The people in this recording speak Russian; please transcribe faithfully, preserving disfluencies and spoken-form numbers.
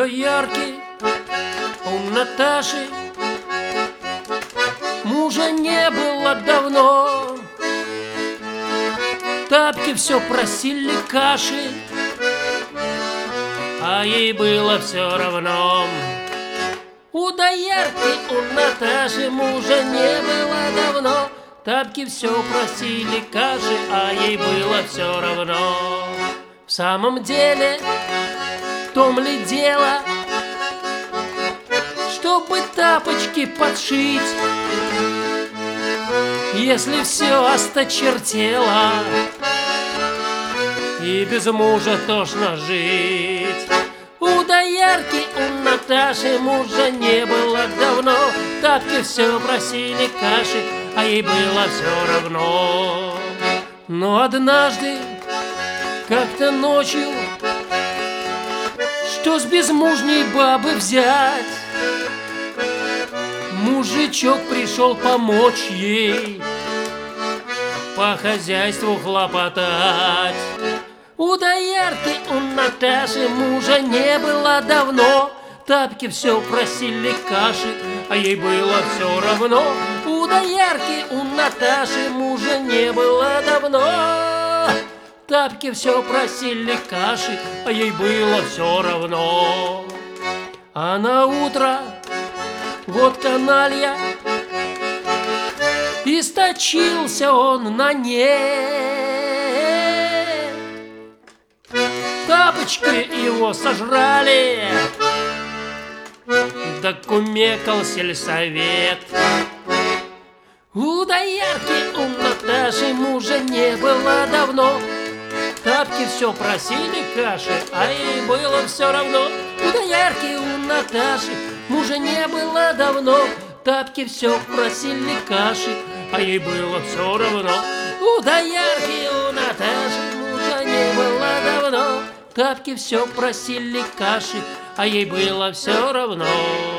доярки у Наташи мужа не было давно. Тапки все просили каши, а ей было все равно. У доярки у Наташи мужа не было давно. Тапки все просили каши, а ей было все равно. В самом деле, в том ли дело, чтобы тапочки подшить, если все осточертело и без мужа тошно жить? У доярки у Наташи мужа не было давно. Тапки все просили каши, а ей было все равно. Но однажды, как-то ночью, что с безмужней бабы взять, мужичок пришел помочь ей по хозяйству хлопотать. У доярки у Наташи мужа не было давно. Тапки все просили каши, а ей было все равно. У доярки у Наташи мужа не было давно. Тапки все просили каши, а ей было все равно. А на утро вот каналья, источился он на ней. Тапочки его сожрали, да кумекал сельсовет. У доярки у Наташи мужа не было давно. Тапки все просили каши, а ей было все равно. У доярки у Наташи мужа не было давно. Тапки все просили каши, а ей было все равно. У доярки у Наташи мужа не было давно. Тапки все просили каши, а ей было все равно.